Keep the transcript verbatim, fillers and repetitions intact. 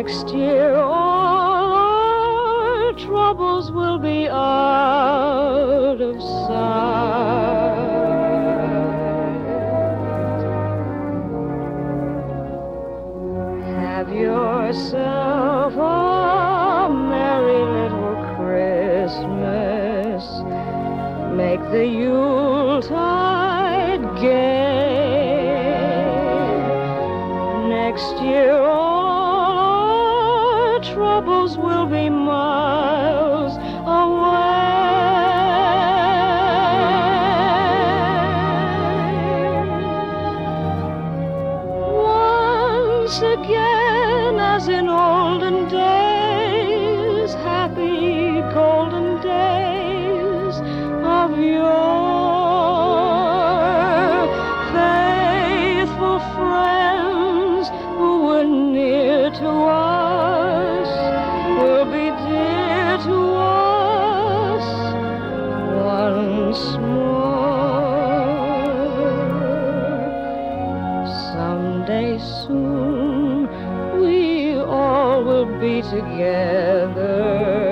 Next year all our troubles will be out of sight. Have yourself a merry little Christmas. Make the Yuletide gay. Next year all our troubles will be miles away. Once again, as in olden days, happy golden days of yore, faithful friends who were near to us will be dear to us once more. Someday soon we all will be together